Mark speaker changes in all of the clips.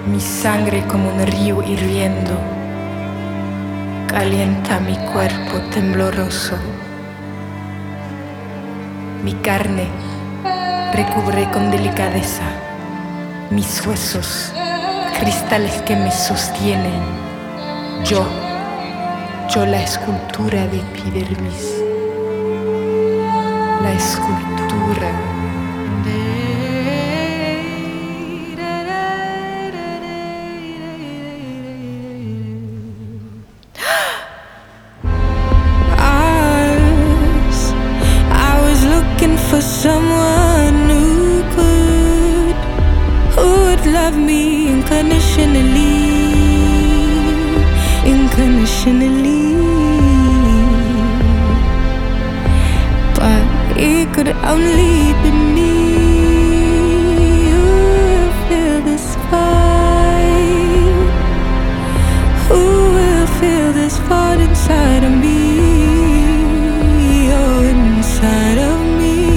Speaker 1: Mi sangre como un río hirviendo calienta mi cuerpo tembloroso. Mi carne recubre con delicadeza mis huesos, cristales que me sostienen. Yo la escultura de epidermis, la escultura. I was looking for someone who would love me unconditionally. But it could only be me who will feel this fight, who will feel this fight inside of me, oh, inside of me.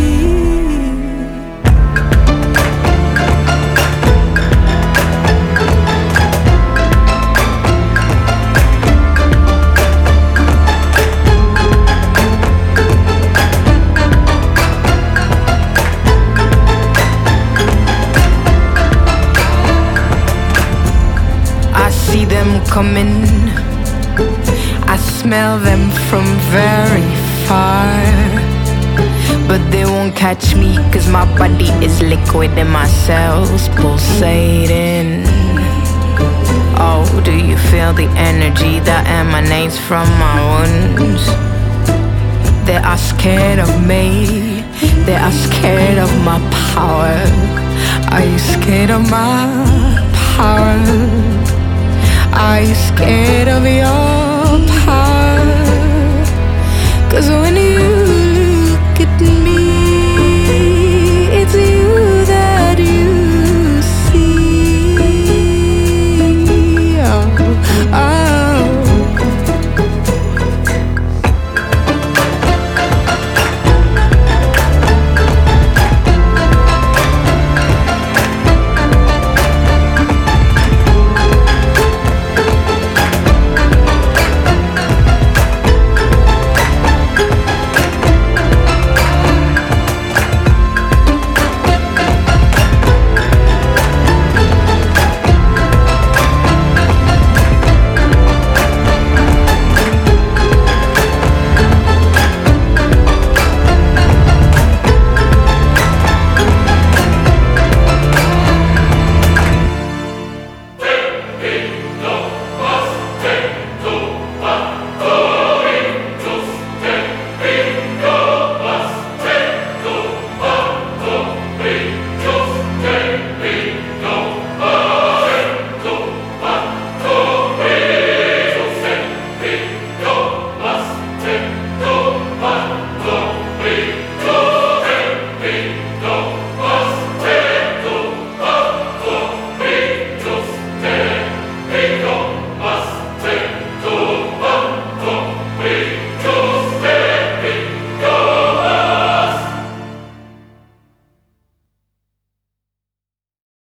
Speaker 1: See them coming, I smell them from very far, but they won't catch me, cause my body is liquid and my cells pulsating. Oh, do you feel the energy that emanates from my wounds? They are scared of me, they are scared of my power. Are you scared of my power? Are you scared